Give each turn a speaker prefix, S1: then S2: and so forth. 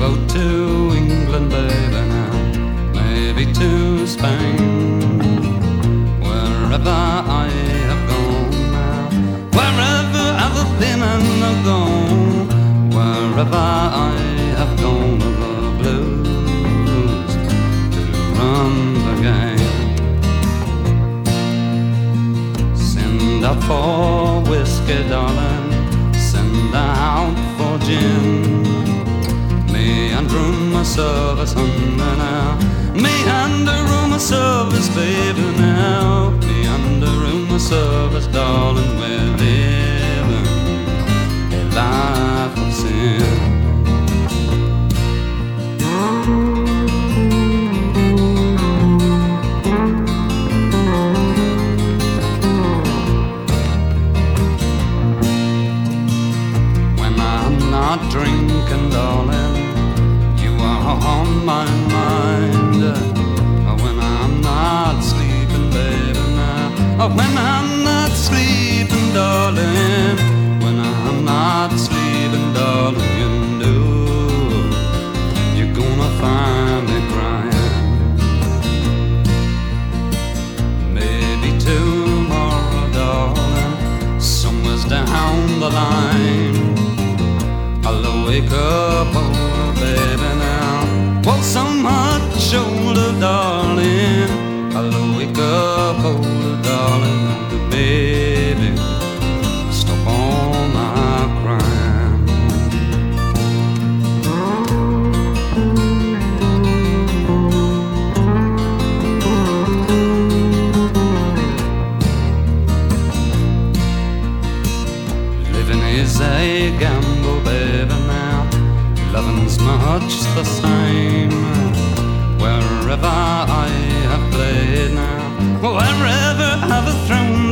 S1: go to England, baby, now, maybe to Spain. Wherever I have gone now, wherever I've been and I've gone, wherever I have gone, the blues to run the game. Send out for whiskey, darling, send out for gin. Me and room service, honey, now. Me and the room service, baby, now. Me and the room service, darling, we're living a life of sin. When I'm not drinking, darling, you are on my mind. When I'm not sleeping, baby, now. When I'm not sleeping, darling, when I'm not sleeping, darling, you know you're gonna find me crying. Maybe tomorrow, darling, somewhere's down the line, I'll wake up, oh baby, now. Won't so much older, darling, I'll wake up, older, darling, baby, stop all my crying. Living is a gamble, baby, now. Loving's much the same. Wherever I have played now, wherever I've thrown